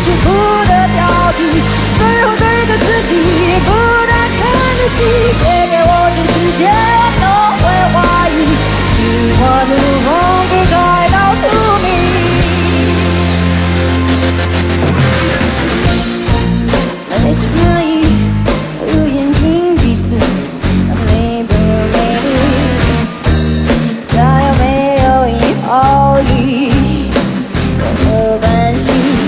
是不得挑剔，最后对着自己不能看得起。谁给我这世界，我都会怀疑。喜欢的风就该到荼蘼。没吃蚂蚁，我有眼睛鼻子，美不美丽？家有没有一毫厘？有何关系？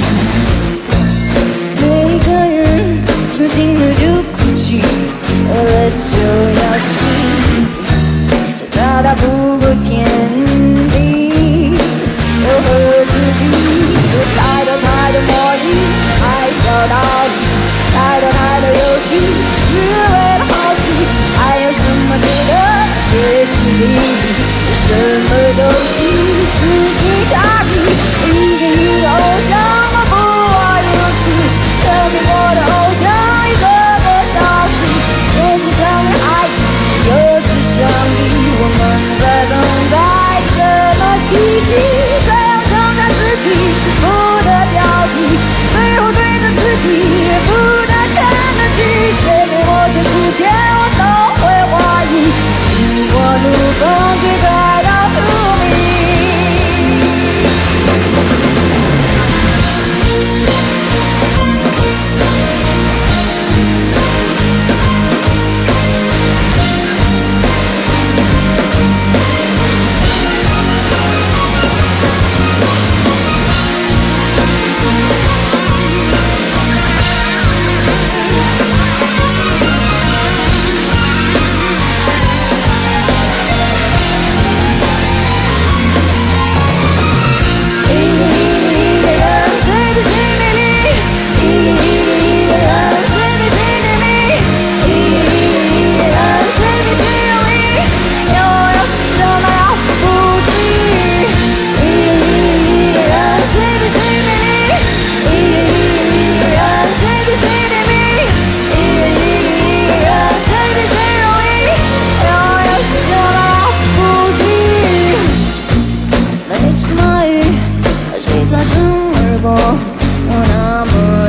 每个人伤心了就哭泣，饿了就要吃，想找到不够天地，又和自己有太多太多魔力，太小道理，太多太多游戏，是为了好奇，还有什么值得歇斯底里？有什么东西死心塌地？一个一个偶像，我不爱如此，生命过的偶像一个个消失，谁曾相恋爱意，谁又是相依？我们在等待什么奇迹？最后承认自己是不得挑剔，最后对着自己也不能看得起。谁给我全世界，我都会怀疑。经过怒风，却该到荼蘼。谁擦身而过，我那么